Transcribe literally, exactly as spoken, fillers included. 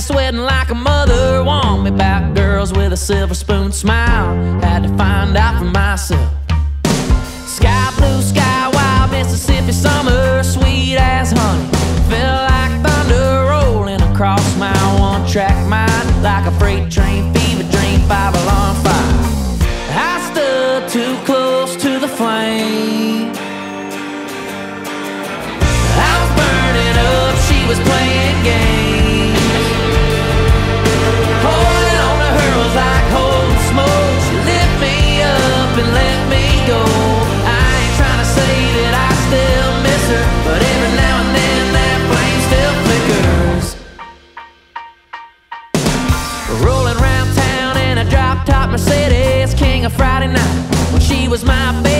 sweating like a mother. Want me back, girls with a silver spoon smile. Had to find out for myself. Sky blue, sky wild, Mississippi summer, sweet as honey. Felt like thunder rolling across my one-track mind, like a freight train, fever dream, five alarm fire. I stood too close to the flame. I was burning up, she was playing games. Holding on to her was like holding smoke. She lit me up and let me go. I ain't trying to say that I still miss her, but every now and then that flame still flickers. Rolling around town in a drop-top Mercedes, king of Friday night, when she was my baby.